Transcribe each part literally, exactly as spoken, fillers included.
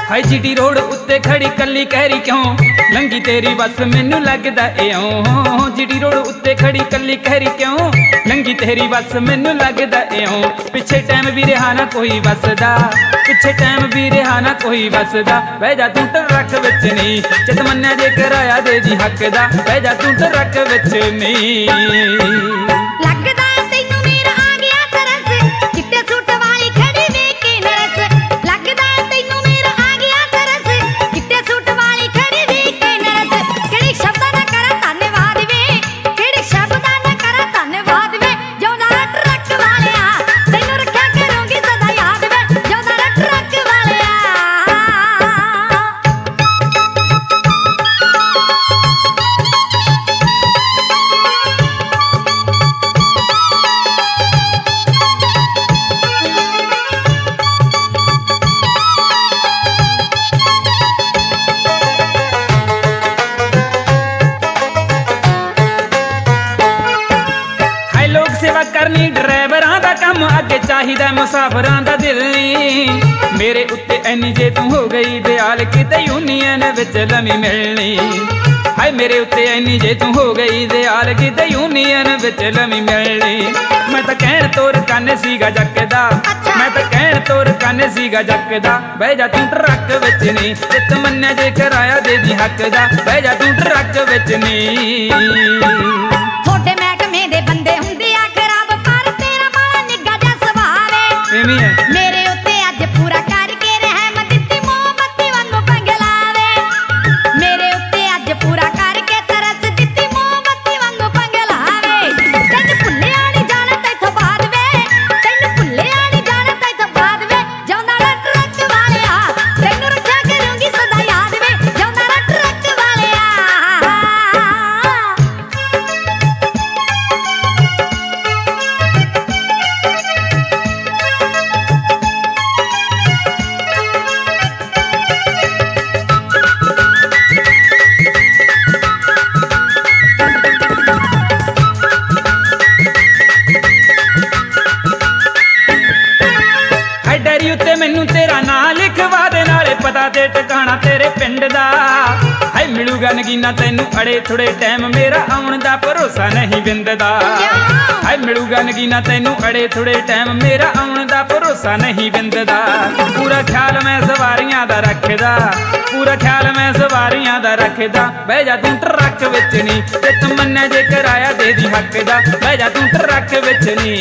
हाय GT road उत्ते खड़ी कली कहरी क्यों लंगी तेरी बस मैनू लगदा इउं। जीटी रोड उत्ते खड़ी कली कहरी क्यों लंगी तेरी बस मैनू लगदा इउं। पिछे टाइम भी रहा ना कोई बसदा, पिछे टाइम भी रहा ना कोई बसदा। बह जा तू ट्रक विच नी चित मन्या जे कराया दे जी हक दा। बह जा तू ट्रक विच नी लगदा तैनू मेरा आ गया तरस चिट्टे सूट वाली खड़ी वेख के नरस। लगदा तैनू मेरा आ गया तरस चिट्टे सूट वाली खड़ी वेख के नरस। किहड़े शब्दां दा करा धन्नवाद वे, किहड़े शब्दां दा करा धन्नवाद वे। जिउंदा रह ट्रक वालिया तैनू रखिया करूंगी सदा याद वे। जिउंदा रह ट्रक वालिया। लोग सेवा करनी ड्राइवरां दा कम अगे चाहिदा मुसाफरां दा दिल नी। मेरे उत्ते ऐनी जे तू हो गई दयाल किते यूनियन विच लमी मिलनी। हाय मेरे उत्ते ऐनी जे तू हो गई दयाल किते यूनियन विच लमी मिलनी। मैं तां कहण तोर कंन सीगा जकदा, मैं तां कहण तोर कंन सीगा जकदा। बह जा तू ट्रक विच नी चित मन्या जे कराया दे दी हक दा। बह जा तू ट्रक विच नी। थोड़े महकमे दे बंदे हुंदे आ खराब पर तेरा बड़ा निग्गा जा सुभाव है। एवें है मेरे उत्ते अज पूरा करके रहम दित्ती मोमबत्ती वांगू पंगलावे। मेरे उत्ते अज पूरा करके तरस दित्ती मोमबत्ती वांगू पंगलावे। तैनू भुल्लिया नी जाना तैथों बाद वे, तैनू भुल्लिया नी जाना तैथों बाद वे। जिउंदा रह ट्रक वालिया तैनू रखिया करूंगी सदा याद वे। जिउंदा रह ट्रक वालिया। डैरी उत्ते मैनू तेरा नां लिखवा दे नाले पता ते टिकाणा तेरे पिंड दा। हाय मिलूगा नगीना तैनू अड़े थोड़े टाइम मेरा आउण दा भरोसा नहीं बिंददा। हाय मिलूगा नगीना तैनू अड़े थोड़े टाइम मेरा आउण दा भरोसा नहीं बिंददा। पूरा ख्याल मैं सवारियां दा रखदा, पूरा ख्याल मैं सवारियां दा रखदा। बह जा तू ट्रक विच नी चित मन्या जे कराया दे दी हक दा। बह जा तू ट्रक विच नी।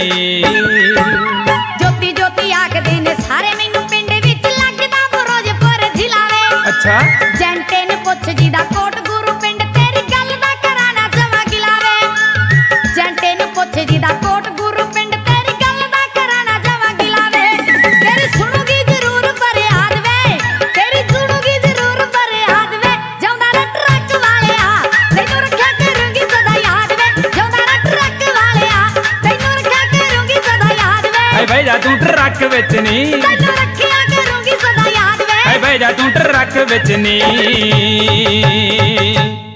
जोती जोती आखदे ने सारे मैनू पिंड विच लगदा फिरोजपुर जिला वे। अच्छा जंटे ने पुछ जी दा कोट गुरु पिंड तेरी गल दा कराना जमा गिलावे। जंटे ने पुछ जी दा कोट गुरु पिंड तेरी गल दा कराना जमा गिलावे। तेरी सुनूगी जरूर फरियाद वे, तेरी सुनूगी जरूर फरियाद वे। जिउंदा रह ट्रक वालिया तैनू रखिया करूंगी सदा याद वे। जिउंदा रह ट्रक वालिया तैनू रखिया करूंगी सदा याद वे। हाय बह जा तू ट्रक विच नी, तैनू रखिया करूंगी सदा याद वे। हाय बह जा तू ट्रक विच नी।